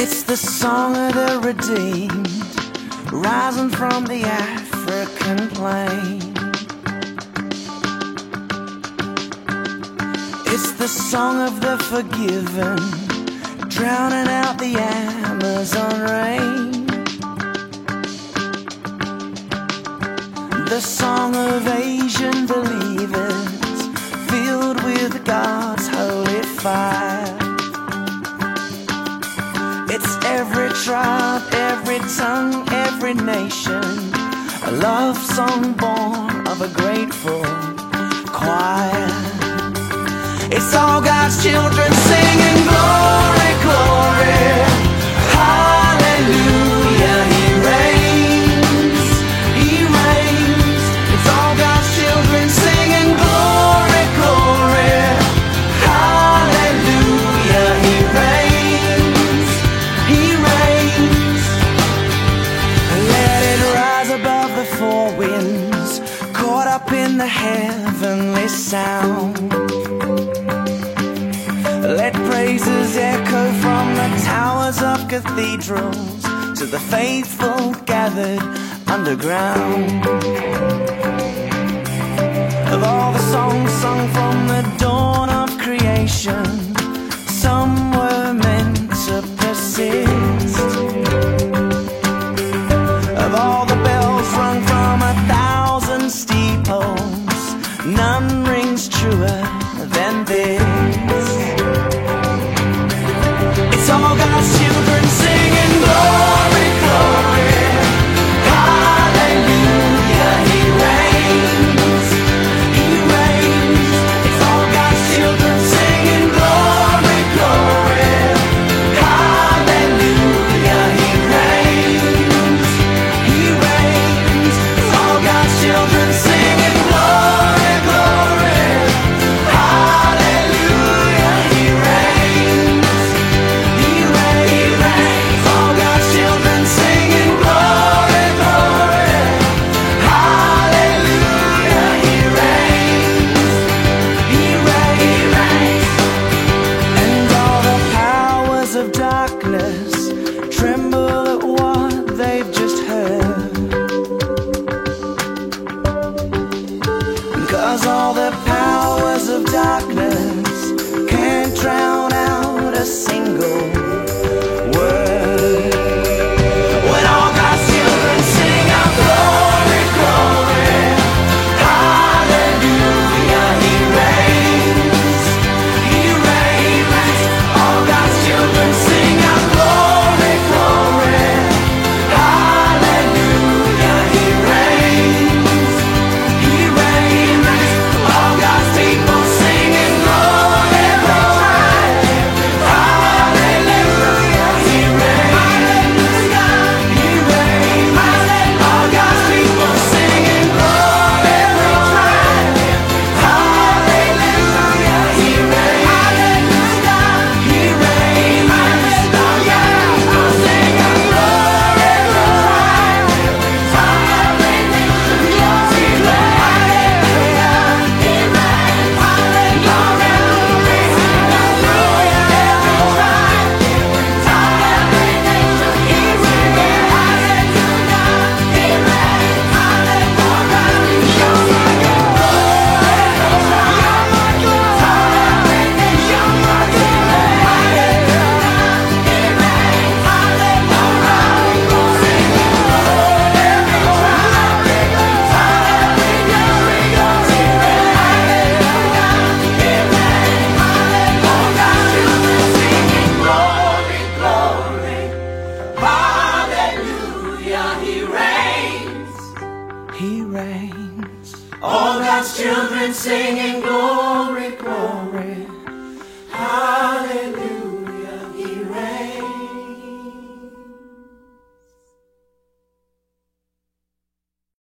It's the song of the redeemed, rising from the African plain. It's the song of the forgiven, drowning out the Amazon rain. The song of Asian believers, filled with God's holy fire. It's every tribe, every tongue, every nation, a love song born of a grateful choir. It's all God's children singing glory, glory, hallelujah, He reigns, He reigns. It's all God's children singing glory, glory, hallelujah, He reigns, He reigns. Let it rise above the four winds, caught up in the heavenly sound. Let praises echo from the towers of cathedrals to the faithful gathered underground. Of all the songs sung from the dawn of creation, some were meant to persist. Of all the bells rung from 1,000 steeples, none rings truer than this. It's all God's children singing glory, glory, hallelujah, He reigns, He reigns. It's all God's children singing glory, glory, hallelujah, He reigns, He reigns. It's all God's children singing glory, glory, hallelujah, He reigns. Tremble at what they've just heard, 'cause all the powers of darkness can't drown out a single word. When all God's children sing out glory, glory, hallelujah, He reigns, He reigns. All God's children sing out glory, glory, hallelujah, He reigns, He reigns. All God's people singing glory, glory, hallelujah, He reigns, He reigns. All God's people singing glory, glory, hallelujah, He reigns, He reigns. All God's people singing glory, glory, hallelujah, He reigns, He reigns. He reigns. All God's children singing glory, glory, hallelujah.